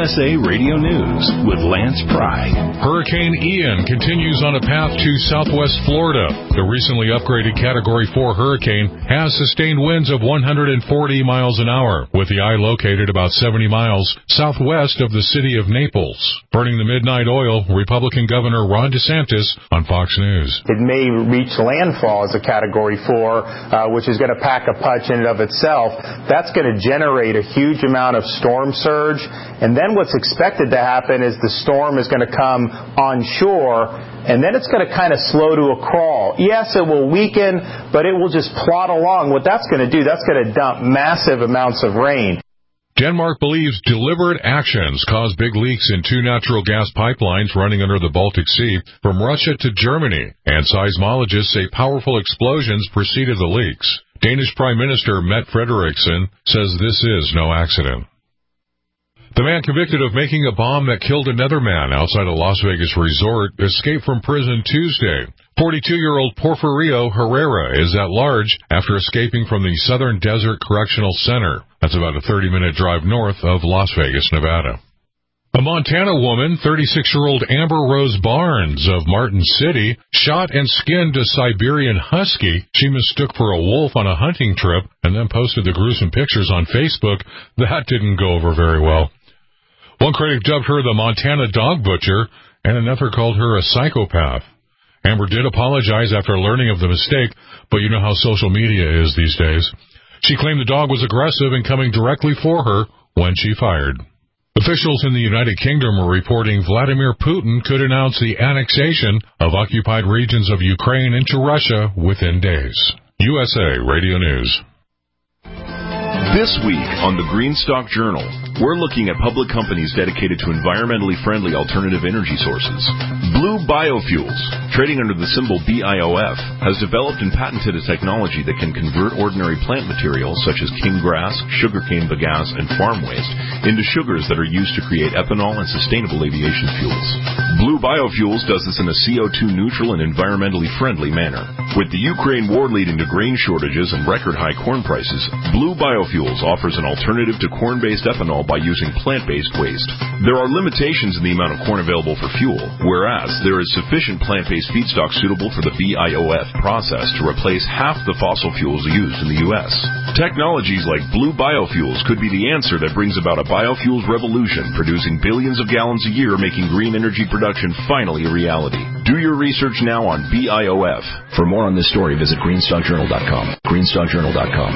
USA Radio News with Lance Pry. Hurricane Ian continues on a path to southwest Florida. The recently upgraded Category 4 hurricane has sustained winds of 140 miles an hour, with the eye located about 70 miles southwest of the city of Naples. Burning the midnight oil, Republican Governor Ron DeSantis on Fox News. It may reach landfall as a Category 4, which is going to pack a punch in and of itself. That's going to generate a huge amount of storm surge. And then what's expected to happen is the storm is going to come onshore, and then it's going to kind of slow to a crawl. Yes, it will weaken, but it will just plod along. What that's going to do, that's going to dump massive amounts of rain. Denmark believes deliberate actions caused big leaks in 2 natural gas pipelines running under the Baltic Sea from Russia to Germany, and seismologists say powerful explosions preceded the leaks. Danish Prime Minister Mette Frederiksen says this is no accident. The man convicted of making a bomb that killed another man outside a Las Vegas resort escaped from prison Tuesday. 42-year-old Porfirio Herrera is at large after escaping from the Southern Desert Correctional Center. That's about a 30-minute drive north of Las Vegas, Nevada. A Montana woman, 36-year-old Amber Rose Barnes of Martin City, shot and skinned a Siberian husky she mistook for a wolf on a hunting trip and then posted the gruesome pictures on Facebook. That didn't go over very well. One critic dubbed her the Montana dog butcher, and another called her a psychopath. Amber did apologize after learning of the mistake, but you know how social media is these days. She claimed the dog was aggressive and coming directly for her when she fired. Officials in the United Kingdom are reporting Vladimir Putin could announce the annexation of occupied regions of Ukraine into Russia within days. USA Radio News. This week on the Greenstock Journal, we're looking at public companies dedicated to environmentally friendly alternative energy sources. Blue Biofuels, trading under the symbol BIOF, has developed and patented a technology that can convert ordinary plant materials such as cane grass, sugarcane bagasse, and farm waste into sugars that are used to create ethanol and sustainable aviation fuels. Blue Biofuels does this in a CO2 neutral and environmentally friendly manner. With the Ukraine war leading to grain shortages and record high corn prices, Blue Biofuels offers an alternative to corn-based ethanol by using plant-based waste. There are limitations in the amount of corn available for fuel, whereas there is sufficient plant-based feedstock suitable for the BIOF process to replace half the fossil fuels used in the U.S. Technologies like Blue Biofuels could be the answer that brings about a biofuels revolution, producing billions of gallons a year, making green energy production finally a reality. Do your research now on BIOF. For more on this story, visit greenstockjournal.com. greenstockjournal.com.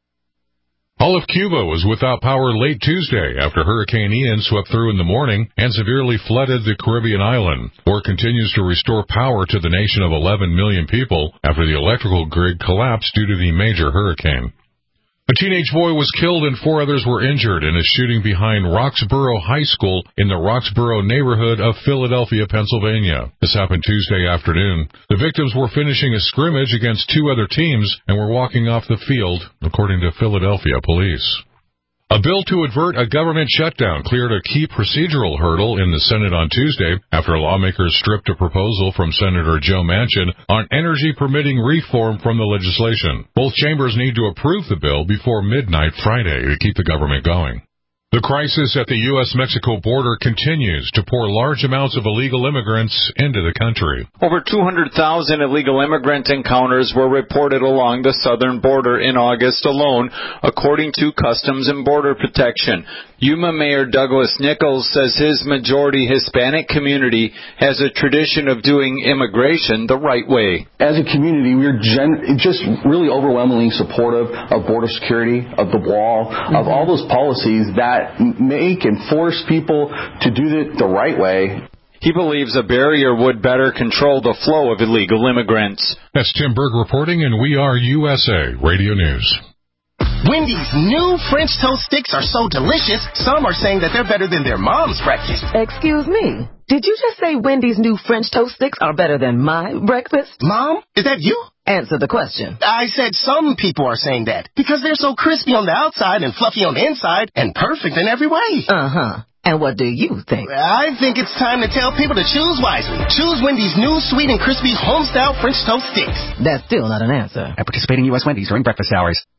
All of Cuba was without power late Tuesday after Hurricane Ian swept through in the morning and severely flooded the Caribbean island. Work continues to restore power to the nation of 11 million people after the electrical grid collapsed due to the major hurricane. A teenage boy was killed and 4 others were injured in a shooting behind Roxborough High School in the Roxborough neighborhood of Philadelphia, Pennsylvania. This happened Tuesday afternoon. The victims were finishing a scrimmage against 2 other teams and were walking off the field, according to Philadelphia police. A bill to avert a government shutdown cleared a key procedural hurdle in the Senate on Tuesday after lawmakers stripped a proposal from Senator Joe Manchin on energy permitting reform from the legislation. Both chambers need to approve the bill before midnight Friday to keep the government going. The crisis at the U.S.-Mexico border continues to pour large amounts of illegal immigrants into the country. Over 200,000 illegal immigrant encounters were reported along the southern border in August alone, according to Customs and Border Protection. Yuma Mayor Douglas Nichols says his majority Hispanic community has a tradition of doing immigration the right way. As a community, we're just really overwhelmingly supportive of border security, of the wall, of all those policies that make and force people to do it the right way. He believes a barrier would better control the flow of illegal immigrants. That's Tim Berg reporting, and we are USA Radio News. Wendy's new French toast sticks are so delicious, some are saying that they're better than their mom's breakfast. Excuse me. Did you just say Wendy's new French toast sticks are better than my breakfast? Mom, is that you? Answer the question. I said some people are saying that because they're so crispy on the outside and fluffy on the inside and perfect in every way. Uh-huh. And what do you think? I think it's time to tell people to choose wisely. Choose Wendy's new sweet and crispy home-style French toast sticks. That's still not an answer. At participating U.S. Wendy's during breakfast hours.